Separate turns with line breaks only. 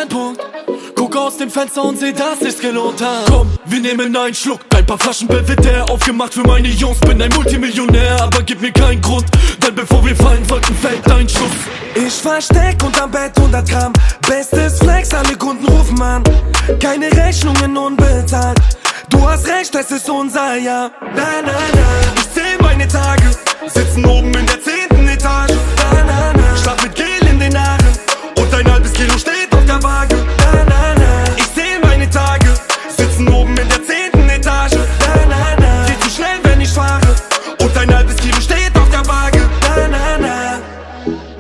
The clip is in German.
Punkt. Guck aus dem Fenster und seh, dass sich's gelohnt hat. Komm, wir nehmen einen Schluck. Dein paar Flaschen Belvedere aufgemacht für meine Jungs. Bin ein Multimillionär, aber gib mir keinen Grund. Denn bevor wir fallen sollten, fällt dein Schuss.
Ich versteck unterm Bett 100 Gramm. Bestes Flex, alle Kunden rufen an. Keine Rechnungen unbezahlt. Du hast recht, es ist unser Jahr. Na, na, na. Ich zähl meine Tage, sitzen oben in der 10.